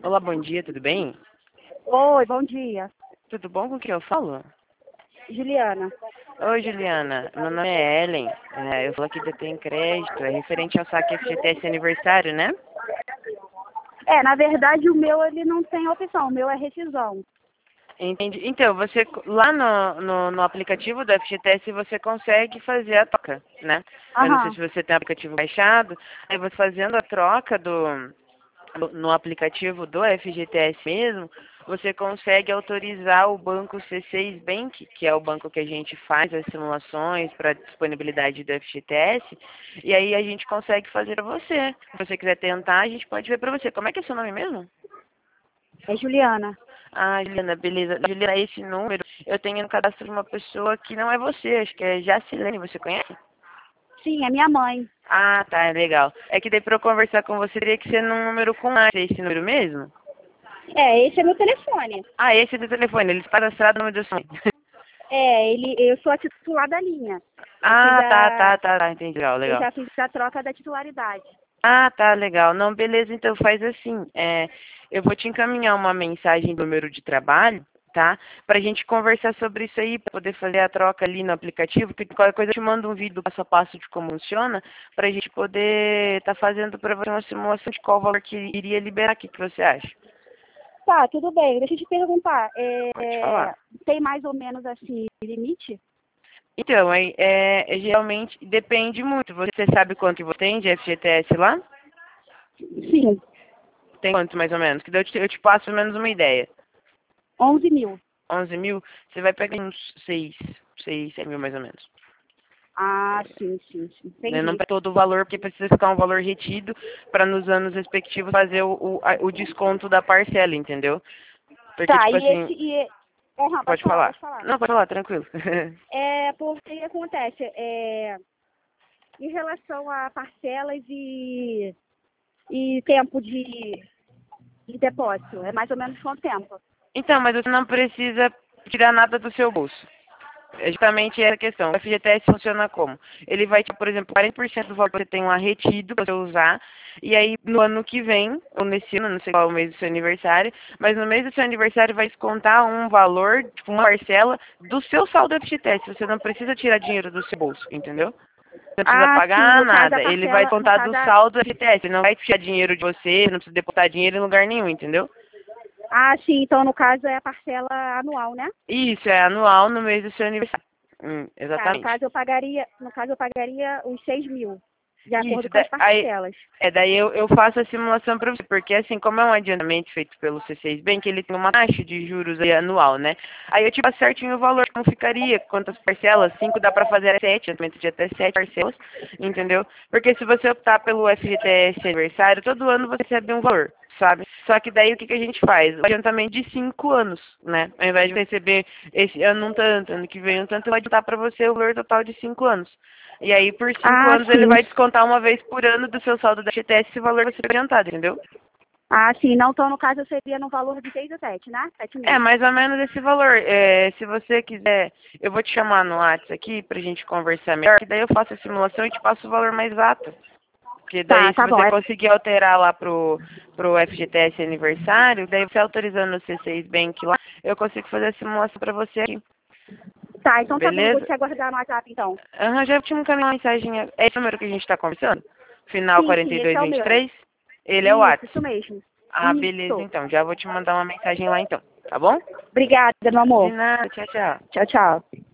Olá, bom dia, tudo bem? Oi, bom dia. Tudo bom com quem eu falo? Juliana. Oi, Juliana. Meu nome é Ellen. Eu falo aqui da Tem Crédito. É referente ao saque FGTS aniversário, né? Na verdade, o meu ele não tem opção, o meu é rescisão. Entendi. Então, você lá no aplicativo do FGTS você consegue fazer a troca, né? Eu não sei Aham. se você tem o aplicativo baixado. Aí você fazendo a troca no aplicativo do FGTS mesmo, você consegue autorizar o banco C6 Bank, que é o banco que a gente faz as simulações para disponibilidade do FGTS, e aí a gente consegue fazer para você. Se você quiser tentar, a gente pode ver para você. Como é que é seu nome mesmo? É Juliana. Ah, Juliana, beleza. Juliana, esse número eu tenho no cadastro de uma pessoa que não é você, acho que é Jacilene, você conhece? Sim, é minha mãe. Ah, tá, legal. É que daí para eu conversar com você teria que ser num número com mais, é esse número mesmo? Esse é meu telefone. Ah, esse é do telefone, eles cadastraram no meu do som. Eu sou a titular da linha. Ah, tá, entendi, legal, Eu legal. já fiz a troca da titularidade. Ah, tá, legal. Não, beleza, então faz assim, eu vou te encaminhar uma mensagem do número de trabalho, tá? Pra gente conversar sobre isso aí, pra poder fazer a troca ali no aplicativo, que qualquer coisa eu te mando um vídeo passo a passo de como funciona, pra gente poder tá fazendo pra você uma simulação de qual valor que iria liberar, o que que você acha? Tá, tudo bem. Deixa eu te perguntar. Pode falar. Tem mais ou menos assim limite? Então, geralmente depende muito. Você sabe quanto que você tem de FGTS lá? Sim, Tem quanto mais ou menos? Que daí eu te passo pelo menos uma ideia. 11.000. 11 mil, você vai pegar uns 7 mil mais ou menos. Ah, sim. Né? Não Entendi. pega todo o valor, porque precisa ficar um valor retido para nos anos respectivos fazer o desconto da parcela, entendeu? Porque, Tá, tipo assim, Aham, pode pode falar, falar. pode falar. Não, pode falar, tranquilo. Porque o que acontece? Em relação a parcelas e tempo de depósito, é mais ou menos quanto tempo? Então, mas você não precisa tirar nada do seu bolso. É justamente essa a questão. O FGTS funciona como? Ele vai te, por exemplo, 40% do valor que você tem lá retido para você usar, e aí no ano que vem, ou nesse ano, não sei qual é o mês do seu aniversário, mas no mês do seu aniversário vai descontar um valor, tipo uma parcela, do seu saldo FGTS. Você não precisa tirar dinheiro do seu bolso, entendeu? Não precisa Ah, sim, pagar no caso a nada. Ele vai parcela, no contar caso do a... saldo FGTS. Ele não vai tirar dinheiro de você, não precisa depositar dinheiro em lugar nenhum, entendeu? Ah, sim, então no caso é a parcela anual, né? Isso, é anual no mês do seu aniversário. Tá, Exatamente. no caso eu pagaria os 6.000, de Isso, acordo com as parcelas. daí eu faço a simulação para você, porque assim, como é um adiantamento feito pelo C6 Bank, ele tem uma taxa de juros aí anual, né? Aí eu te passo certinho o valor, como ficaria, quantas parcelas, 5 dá para fazer até 7, adiantamento de até 7 parcelas, entendeu? Porque se você optar pelo FGTS aniversário, todo ano você recebe um valor, sabe? Só que daí o que a gente faz? O adiantamento de 5 anos, né? Ao invés de receber esse ano um tanto, ano que vem um tanto, vai adiantar para você o valor total de 5 anos. E aí, por 5 anos, ele Sim. vai descontar uma vez por ano do seu saldo da FGTS esse valor você adiantado, entendeu? Ah, sim, não, então no caso eu seria no valor de 6 a 7, né? 7 É mil. mais ou menos esse valor. Se você quiser, eu vou te chamar no WhatsApp aqui pra gente conversar melhor, que daí eu faço a simulação e te passo o valor mais exato. Porque daí, se Tá bom. você conseguir alterar lá pro FGTS aniversário, daí você autorizando o C6 Bank lá, eu consigo fazer a simulação pra você aqui. Tá, então tá bom, eu vou Beleza? te aguardar no WhatsApp então. Já te encaminhei uma mensagem. É esse número que a gente tá conversando? Final Sim, esse é o meu. 4223? Ele é o Isso WhatsApp. mesmo. Ah, beleza, Isso. então. Já vou te mandar uma mensagem lá, então. Tá bom? Obrigada, meu De amor. nada. Tchau, tchau. Tchau, tchau.